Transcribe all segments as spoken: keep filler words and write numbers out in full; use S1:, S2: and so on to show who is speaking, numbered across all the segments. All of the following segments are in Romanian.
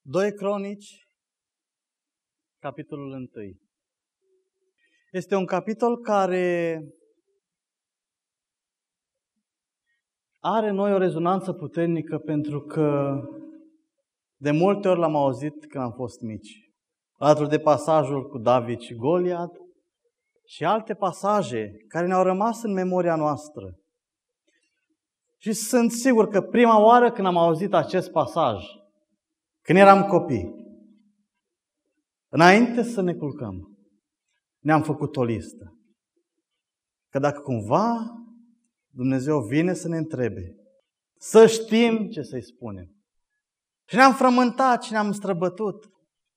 S1: doi Cronici, capitolul unu. Este un capitol care are în noi o rezonanță puternică pentru că de multe ori l-am auzit când am fost mici. Alături de pasajul cu David și Goliat și alte pasaje care ne-au rămas în memoria noastră. Și sunt sigur că prima oară când am auzit acest pasaj, când eram copii, înainte să ne culcăm, ne-am făcut o listă. Că dacă cumva Dumnezeu vine să ne întrebe, să știm ce să-i spunem. Și ne-am frământat și ne-am străbătut.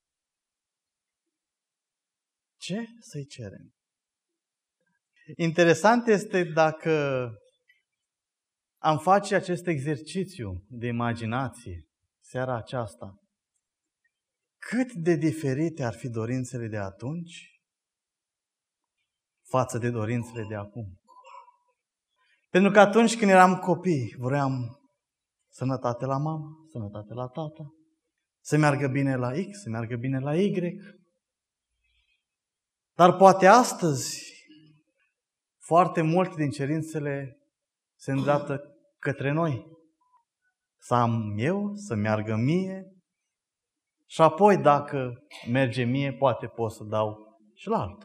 S1: Ce să-i cerem? Interesant este dacă am face acest exercițiu de imaginație seara aceasta. Cât de diferite ar fi dorințele de atunci față de dorințele de acum. Pentru că atunci când eram copii, vroiam sănătate la mamă, sănătate la tată, să meargă bine la X, să meargă bine la Y. Dar poate astăzi foarte multe din cerințele se îndreaptă către noi. Să am eu, să meargă mie și apoi dacă merge mie, poate pot să dau și la altul.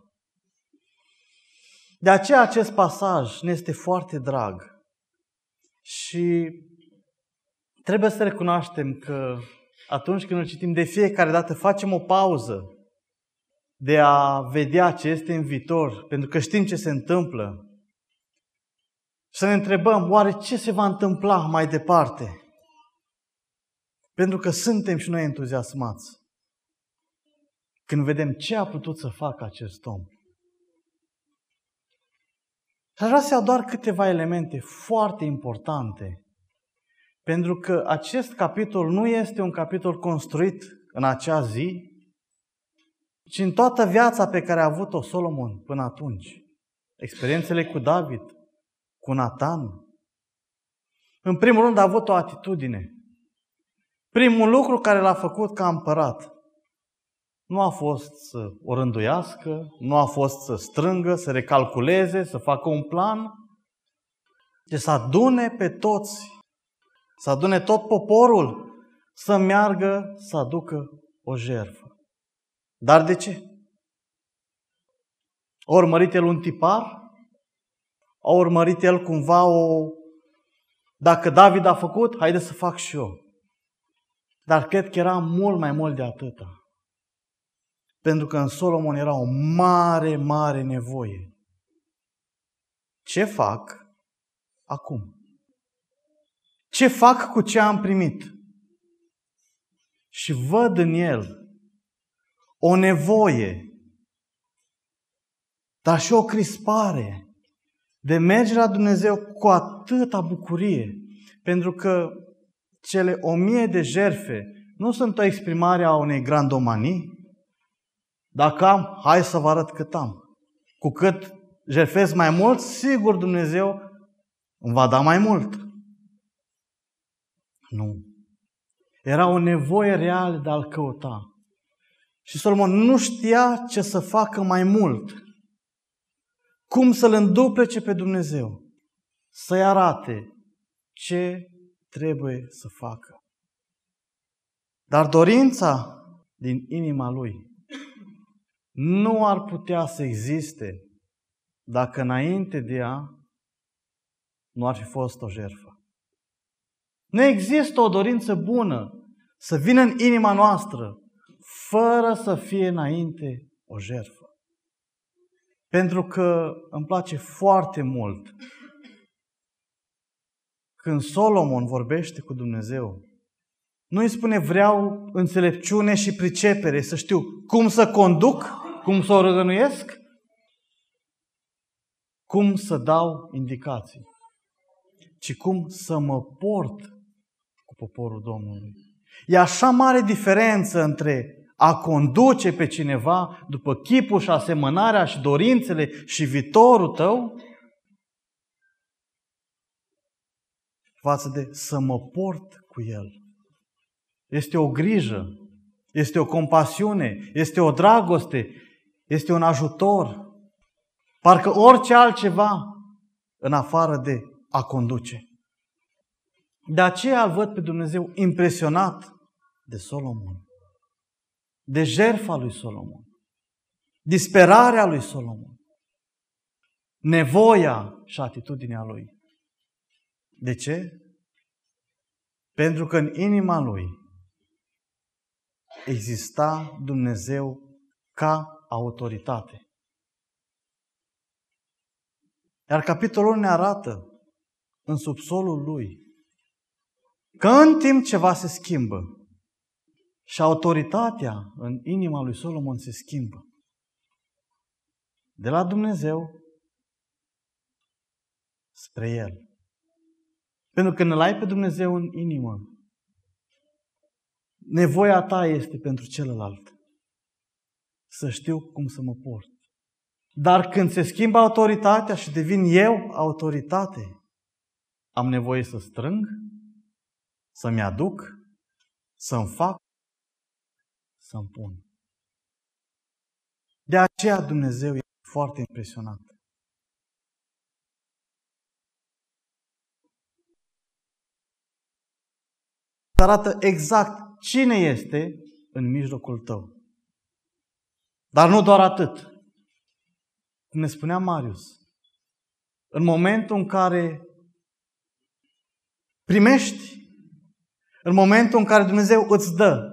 S1: De aceea acest pasaj ne este foarte drag și trebuie să recunoaștem că atunci când îl citim de fiecare dată facem o pauză de a vedea ce este în viitor, pentru că știm ce se întâmplă. Să ne întrebăm, oare ce se va întâmpla mai departe? Pentru că suntem și noi entuziasmați când vedem ce a putut să facă acest om. Și aș vrea să iau doar câteva elemente foarte importante, pentru că acest capitol nu este un capitol construit în acea zi, ci în toată viața pe care a avut-o Solomon până atunci. Experiențele cu David, cu Natan. În primul rând a avut o atitudine. Primul lucru care l-a făcut ca împărat nu a fost să o rânduiască, nu a fost să strângă, să recalculeze, să facă un plan, ci să adune pe toți, să adune tot poporul să meargă să aducă o jertfă. Dar de ce? A urmărit el un tipar? A urmărit el cumva o... Dacă David a făcut, haide să fac și eu. Dar cred că era mult mai mult de atâta. Pentru că în Solomon era o mare, mare nevoie. Ce fac acum? Ce fac cu ce am primit? Și văd în el o nevoie, dar și o crispare de merge la Dumnezeu cu atâta bucurie. Pentru că cele o mie de jertfe nu sunt o exprimare a unei grandomanii. Dacă am, hai să vă arăt cât am. Cu cât jertfesc mai mult, sigur Dumnezeu îmi va da mai mult. Nu. Era o nevoie reală de a-L căuta. Și Solomon nu știa ce să facă mai mult. Cum să-L înduplece pe Dumnezeu. Să-i arate ce trebuie să facă. Dar dorința din inima lui nu ar putea să existe dacă înainte de ea nu ar fi fost o jertfă. Nu există o dorință bună să vină în inima noastră fără să fie înainte o jertfă. Pentru că îmi place foarte mult când Solomon vorbește cu Dumnezeu, nu îi spune vreau înțelepciune și pricepere, să știu cum să conduc, cum să o răgănuiesc, cum să dau indicații, ci cum să mă port cu poporul Domnului. E așa mare diferență între a conduce pe cineva după chipul și asemănarea și dorințele și viitorul tău, față de să mă port cu el. Este o grijă este o compasiune, este o dragoste, este un ajutor. Parcă orice altceva în afară de a conduce. De aceea îl văd pe Dumnezeu impresionat de Solomon, de jertfa lui Solomon, disperarea lui Solomon, nevoia și atitudinea lui. De ce? Pentru că în inima lui exista Dumnezeu ca autoritate. Iar capitolul ne arată în subsolul lui că în timp ceva se schimbă și autoritatea în inima lui Solomon se schimbă. De la Dumnezeu spre el. Pentru că când îl ai pe Dumnezeu în inimă, nevoia ta este pentru celălalt. Să știu cum să mă port. Dar când se schimbă autoritatea și devin eu autoritate, am nevoie să strâng, să-mi aduc, să-mi fac, să-mi pun. De aceea Dumnezeu este foarte impresionat. Arată exact cine este în mijlocul tău. Dar nu doar atât. Cum ne spunea Marius, în momentul în care primești, în momentul în care Dumnezeu îți dă,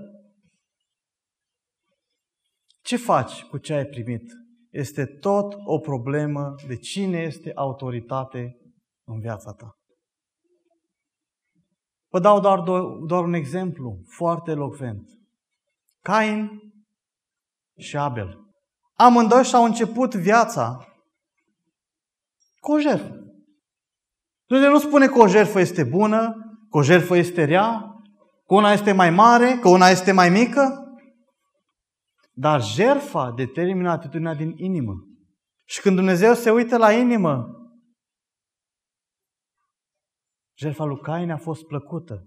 S1: ce faci cu ce ai primit? Este tot o problemă de cine este autoritate în viața ta. Vă dau doar, doar un exemplu foarte elocvent. Cain și Abel. Amândoi și-au început viața cu o jertfă. Dumnezeu nu spune că o jertfă este bună, că o jertfă este rea, că una este mai mare, că una este mai mică. Dar jertfa determină atitudinea din inimă. Și când Dumnezeu se uită la inimă, jertfa lui Cain a fost plăcută.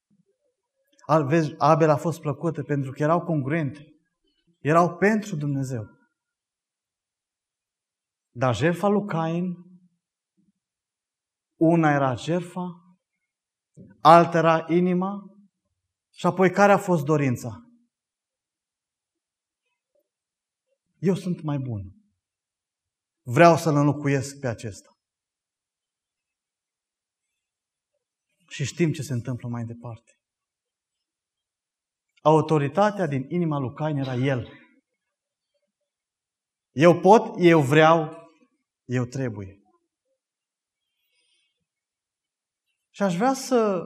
S1: Abel a fost plăcută pentru că erau congruente. Erau pentru Dumnezeu. Dar jertfa lui Cain, una era jertfa, alta era inima și apoi care a fost dorința? Eu sunt mai bun. Vreau să-l înlocuiesc pe acesta. Și știm ce se întâmplă mai departe. Autoritatea din inima lui Cain era el. Eu pot, eu vreau, eu trebuie. Și aș vrea să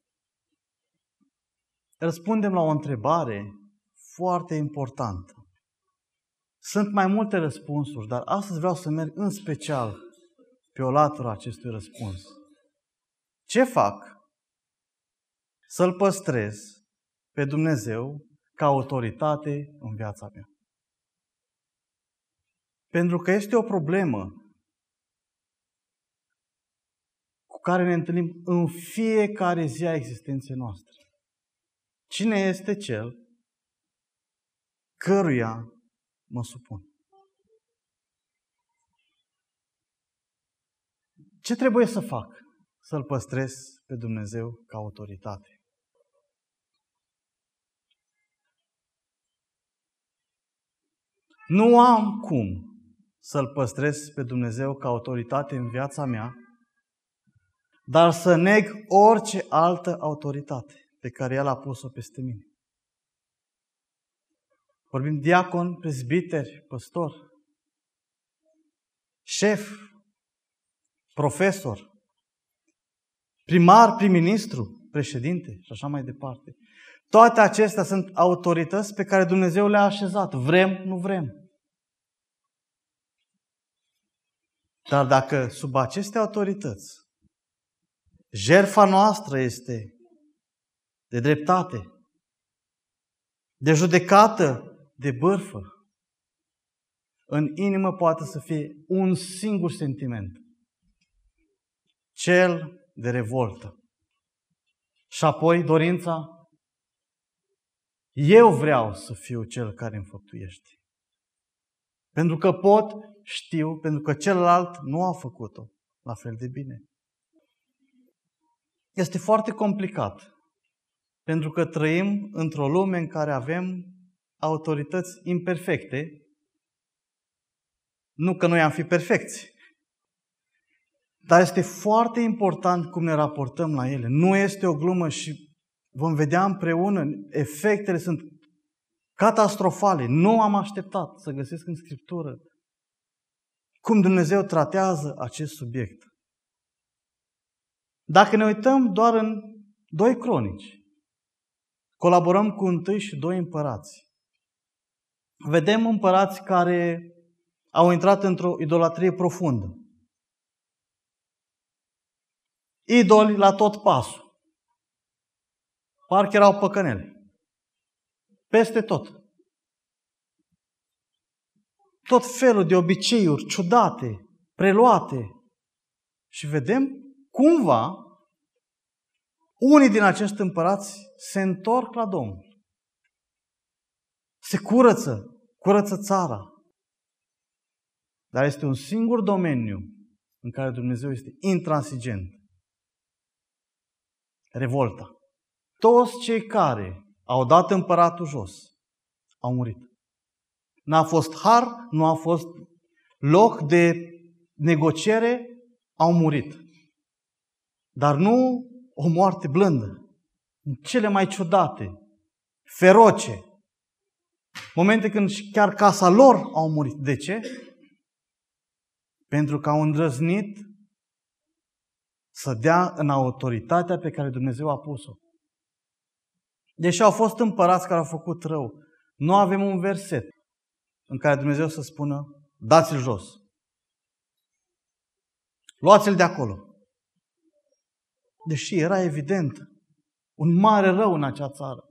S1: răspundem la o întrebare foarte importantă. Sunt mai multe răspunsuri, dar astăzi vreau să merg în special pe o latură acestui răspuns. Ce fac să-L păstrez pe Dumnezeu ca autoritate în viața mea? Pentru că este o problemă cu care ne întâlnim în fiecare zi a existenței noastre. Cine este Cel căruia mă supun? Ce trebuie să fac să-L păstrez pe Dumnezeu ca autoritate? Nu am cum să-L păstrez pe Dumnezeu ca autoritate în viața mea, dar să neg orice altă autoritate pe care El a pus-o peste mine. Vorbim diacon, prezbiteri, păstor, șef, profesor, primar, prim-ministru, președinte și așa mai departe. Toate acestea sunt autorități pe care Dumnezeu le-a așezat. Vrem, nu vrem. Dar dacă sub aceste autorități jertfa noastră este de dreptate, de judecată, de bârfă, în inimă poate să fie un singur sentiment. Cel de revoltă. Și apoi dorința Eu vreau să fiu cel care înfăptuiește. Pentru că pot, știu, pentru că celălalt nu a făcut-o la fel de bine. Este foarte complicat, pentru că trăim într-o lume în care avem autorități imperfecte. Nu că noi am fi perfecți, dar este foarte important cum ne raportăm la ele. Nu este o glumă și vom vedea împreună, efectele sunt catastrofale. Nu am așteptat să găsesc în Scriptură cum Dumnezeu tratează acest subiect. Dacă ne uităm doar în doi Cronici, colaborăm cu întâi și doi Împărați, vedem împărați care au intrat într-o idolatrie profundă. Idoli la tot pasul. Parcă erau păcănele. Peste tot. Tot felul de obiceiuri ciudate, preluate. Și vedem cumva unii din acești împărați se întorc la Domnul. Se curăță, curăță țara. Dar este un singur domeniu în care Dumnezeu este intransigent. Revolta. Toți cei care au dat împăratul jos au murit. N-a fost har, nu a fost loc de negociere, au murit. Dar nu o moarte blândă, cele mai ciudate, feroce. Momente când chiar casa lor au murit. De ce? Pentru că au îndrăznit să dea în autoritatea pe care Dumnezeu a pus-o. Deși au fost împărați care au făcut rău, nu avem un verset în care Dumnezeu să spună, dați-l jos. Luați-l de acolo. Deși era evident un mare rău în acea țară.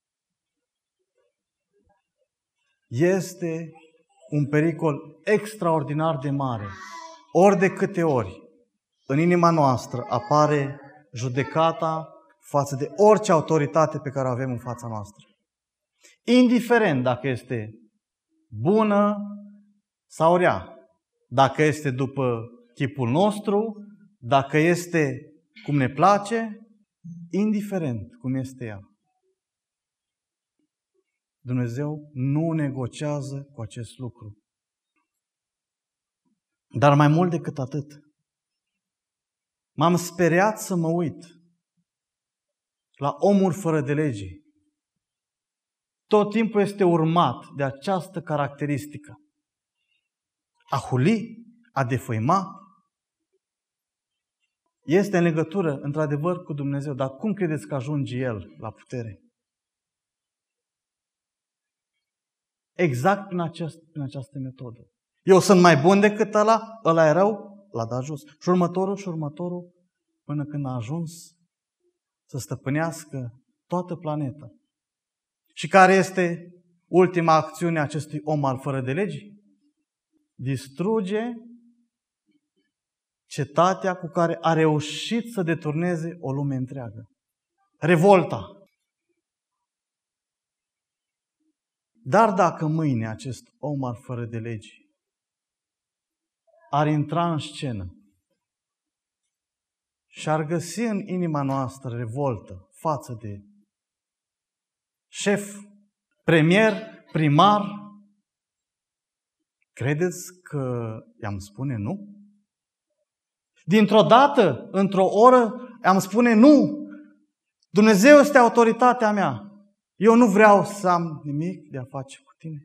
S1: Este un pericol extraordinar de mare. Ori de câte ori în inima noastră apare judecata față de orice autoritate pe care o avem în fața noastră. Indiferent dacă este bună sau rea, dacă este după chipul nostru, dacă este cum ne place, indiferent cum este ea. Dumnezeu nu negociază cu acest lucru. Dar mai mult decât atât, m-am speriat să mă uit la omul fără de lege. Tot timpul este urmat de această caracteristică. A huli, a defăima. Este în legătură, într-adevăr, cu Dumnezeu. Dar cum credeți că ajunge El la putere? Exact prin, acest, prin această metodă. Eu sunt mai bun decât ăla, ăla e rău, l-a dat jos. Și următorul și următorul, până când a ajuns să stăpânească toată planeta. Și care este ultima acțiune a acestui om al fără de legi? Distruge cetatea cu care a reușit să deturneze o lume întreagă. Revolta. Dar dacă mâine acest om al fără de legi ar intra în scenă și ar găsi în inima noastră revoltă față de șef, premier, primar, credeți că i-am spune nu? Dintr-o dată, într-o oră, i-am spune nu. Dumnezeu este autoritatea mea. Eu nu vreau să am nimic de a face cu tine.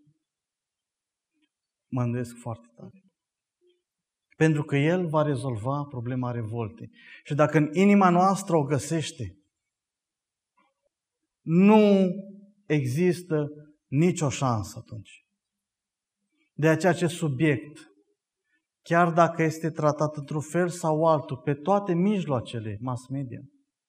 S1: Mă îndoiesc foarte tare. Pentru că El va rezolva problema revoltei. Și dacă în inima noastră o găsește, nu există nicio șansă atunci. De aceea acest subiect, chiar dacă este tratat într-un fel sau altul, pe toate mijloacele mass media,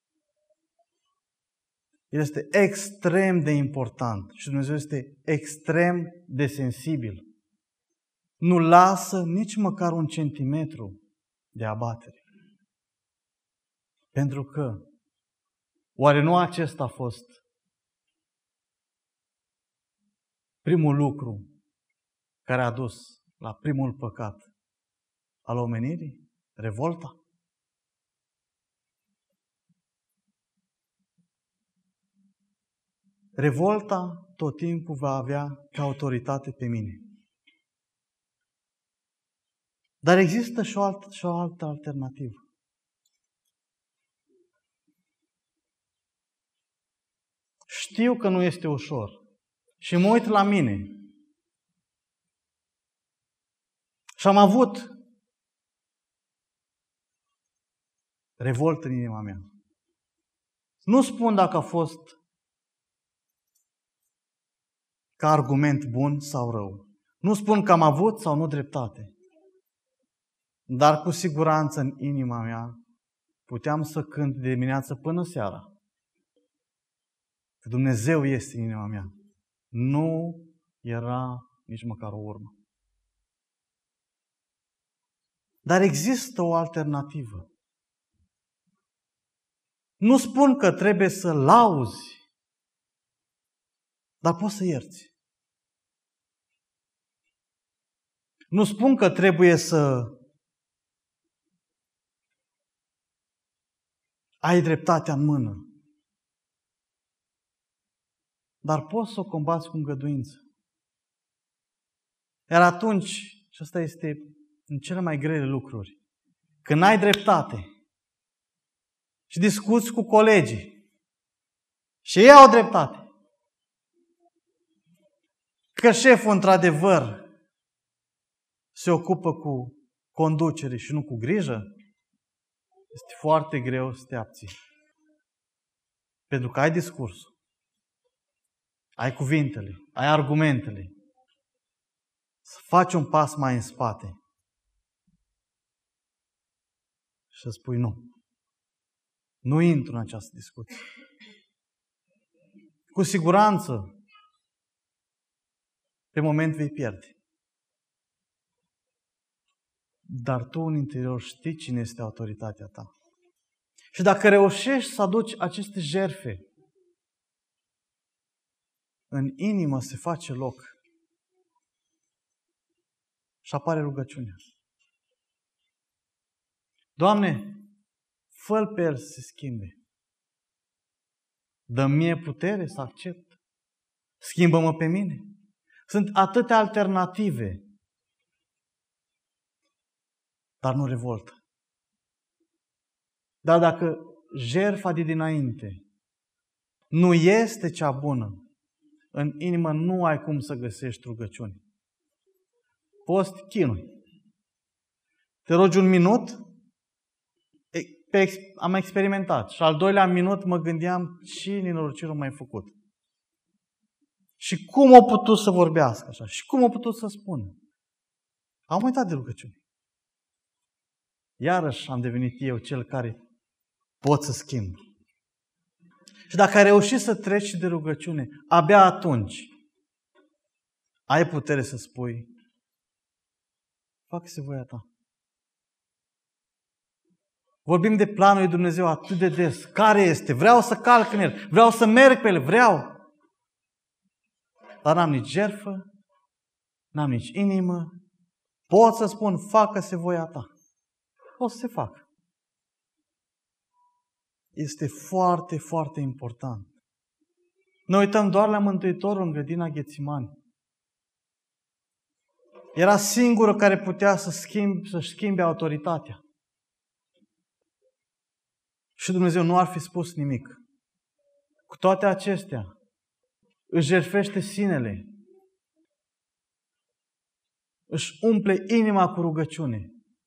S1: este extrem de important și Dumnezeu este extrem de sensibil. Nu lasă nici măcar un centimetru de abatere. Pentru că, oare nu acesta a fost primul lucru care a dus la primul păcat al omenirii? Revolta? Revolta tot timpul va avea ca autoritate pe mine. Dar există și o altă, și o altă alternativă. Știu că nu este ușor și mă uit la mine și am avut revoltă în inima mea. Nu spun dacă a fost ca argument bun sau rău. Nu spun că am avut sau nu dreptate. Dar cu siguranță în inima mea puteam să cânt de dimineață până seara. Că Dumnezeu este în inima mea. Nu era nici măcar o urmă. Dar există o alternativă. Nu spun că trebuie să lauzi, dar poți să ierți. Nu spun că trebuie să ai dreptatea în mână, dar poți să o combați cu îngăduință. Iar atunci, și asta este în cele mai grele lucruri, când ai dreptate și discuți cu colegii și ei au dreptate, că șeful într-adevăr se ocupă cu conducere și nu cu grijă, este foarte greu să te abții. Pentru că ai discursul, ai cuvintele, ai argumentele, să faci un pas mai în spate și să spui nu. Nu intru în această discuție. Cu siguranță, pe moment vei pierde. Dar tu în interior știi cine este autoritatea ta. Și dacă reușești să aduci aceste jertfe, în inimă se face loc și apare rugăciunea. Doamne, fă-l pe el să se schimbe. Dă-mi mie putere să accept. Schimbă-mă pe mine. Sunt atâtea alternative, dar nu revoltă. Dar dacă jertfa de dinainte nu este cea bună, în inimă nu ai cum să găsești rugăciune. Poți chinui. Te rogi un minut, am experimentat. Și al doilea minut mă gândeam ce nenorocire am mai făcut. Și cum a putut să vorbească așa? Și cum a putut să spună? Am uitat de rugăciune. Iarăși am devenit eu cel care pot să schimb. Și dacă ai reușit să treci de rugăciune, abia atunci ai putere să spui: facă-se voia ta. Vorbim de planul lui Dumnezeu atât de des. Care este? Vreau să calc în el. Vreau să merg pe el. Vreau. Dar n-am nici jertfă, n-am nici inimă. Pot să spun: facă-se voia ta. O să se facă. Este foarte, foarte important. Ne uităm doar la Mântuitorul în grădina Ghețimani. Era singurul care putea să schimbe, să-și schimbe autoritatea. Și Dumnezeu nu ar fi spus nimic. Cu toate acestea, își jertfește sinele, își umple inima cu rugăciune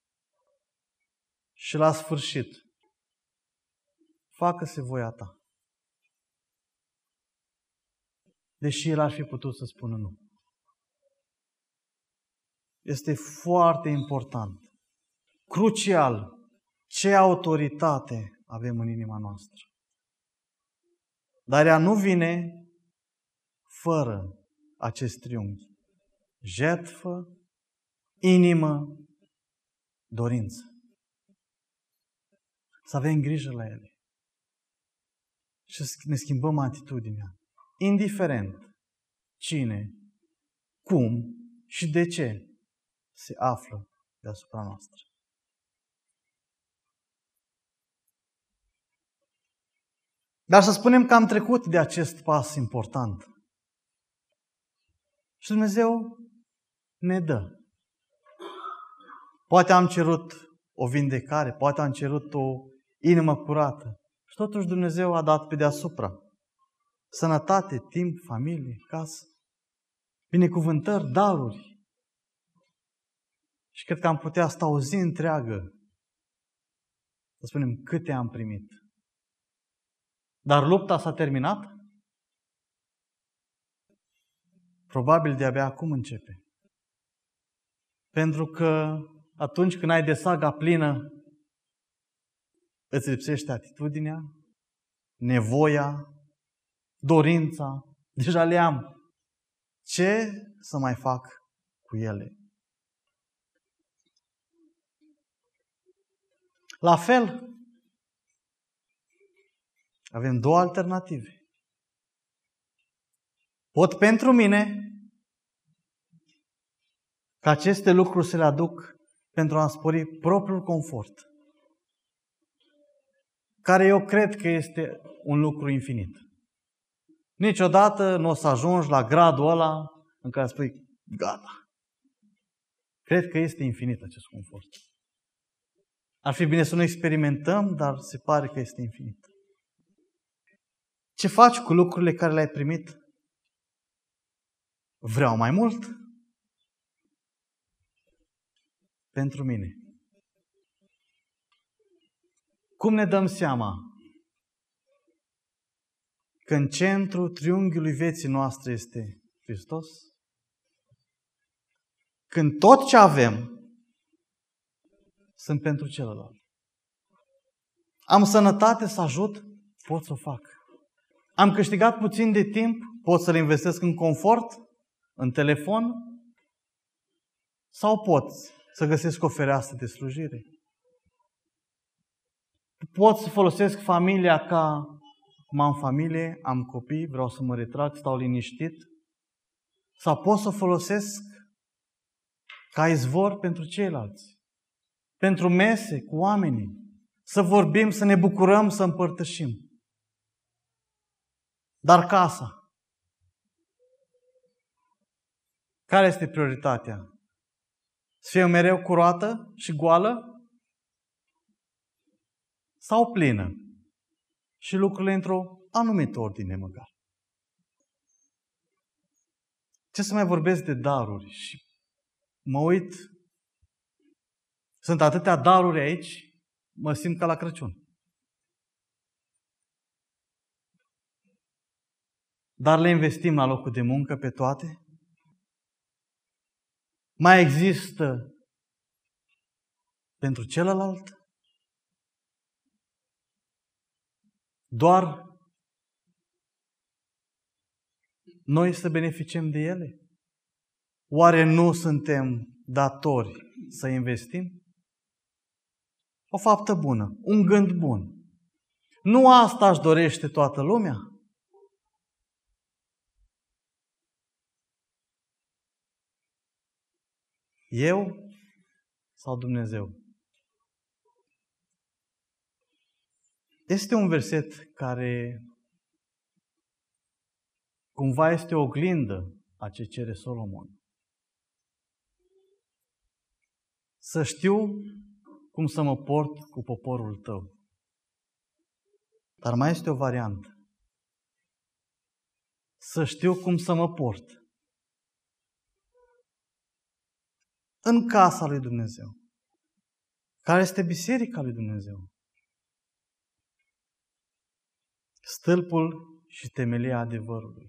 S1: și la sfârșit, facă-se voia ta. Deși el ar fi putut să spună nu. Este foarte important, crucial, ce autoritate avem în inima noastră. Dar ea nu vine fără acest triunghi. Jertfă, inimă, dorință. Să avem grijă la ele. Și să ne schimbăm atitudinea. Indiferent cine cum și de ce se află deasupra noastră. Dar să spunem că am trecut de acest pas important. Și Dumnezeu ne dă. Poate am cerut o vindecare, poate am cerut o inimă curată. Și totuși Dumnezeu a dat pe deasupra. Sănătate, timp, familie, casă, binecuvântări, daruri. Și cred că am putea sta o zi întreagă să spunem câte am primit. Dar lupta s-a terminat? Probabil de-abia acum începe. Pentru că atunci când ai de saga plină, îți lipsește atitudinea, nevoia, dorința, deja le am. Ce să mai fac cu ele? La fel, avem două alternative. Pot pentru mine ca aceste lucruri să le aduc pentru a spori propriul confort, care eu cred că este un lucru infinit. Niciodată nu o să ajungi la gradul ăla în care spui, gata. Cred că este infinit acest confort. Ar fi bine să nu experimentăm, dar se pare că este infinit. Ce faci cu lucrurile care le-ai primit? Vreau mai mult? Pentru mine. Cum ne dăm seama că în centrul triunghiului vieții noastre este Hristos? Când tot ce avem sunt pentru celălalt. Am sănătate să ajut? Pot să o fac. Am câștigat puțin de timp? Pot să-l investesc în confort? În telefon? Sau pot să găsesc o fereastră de slujire? Pot să folosesc familia ca, cum am familie, am copii, vreau să mă retrag, stau liniștit? Sau pot să o folosesc ca izvor pentru ceilalți? Pentru mese cu oamenii? Să vorbim, să ne bucurăm, să împărtășim. Dar casa? Care este prioritatea? Să fie mereu curată și goală? Sau plină? Și lucrurile într-o anumită ordine măcar. Ce să mai vorbesc de daruri? Și mă uit, sunt atâtea daruri aici, mă simt ca la Crăciun. Dar le investim la locul de muncă pe toate? Mai există pentru celălalt? Doar noi să beneficiem de ele? Oare nu suntem datori să investim? O faptă bună, un gând bun. Nu asta își dorește toată lumea? Eu sau Dumnezeu? Este un verset care cumva este o oglindă a ce cere Solomon. Să știu cum să mă port cu poporul tău. Dar mai este o variantă. Să știu cum să mă port în casa lui Dumnezeu. Care este biserica lui Dumnezeu? Stâlpul și temelia adevărului.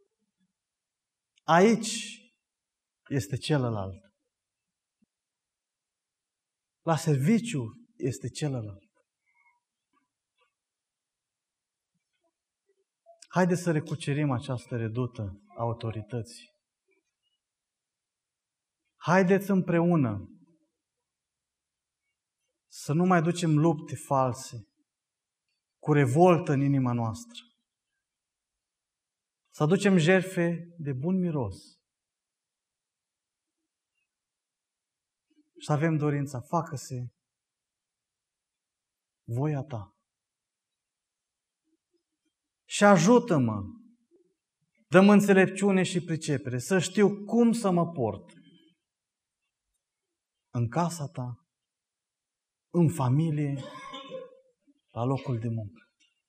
S1: Aici este celălalt. La serviciu este celălalt. Haideți să recucerim această redută a autorității. Haideți împreună să nu mai ducem lupte false, cu revoltă în inima noastră. Să aducem jertfe de bun miros, și să avem dorința, facă-se voia ta. Și ajută-mă, dă-mi înțelepciune și pricepere, să știu cum să mă port în casa ta, în familie, la locul de muncă.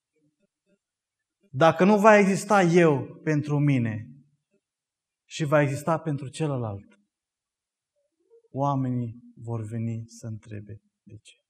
S1: Dacă nu va exista eu pentru mine și va exista pentru celălalt, oamenii vor veni să întrebe de ce.